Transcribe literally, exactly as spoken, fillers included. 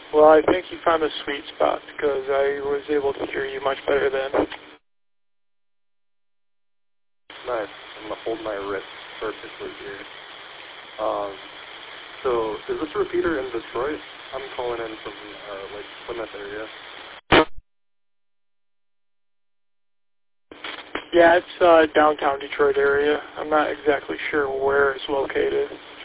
Well, I think you found a sweet spot because I was able to hear you much better then. Nice. I'm going to hold my wrist perfectly here. Um, so, is this a repeater in Detroit? I'm calling in from, uh, like, Plymouth area. Yeah, it's uh, downtown Detroit area. I'm not exactly sure where it's located.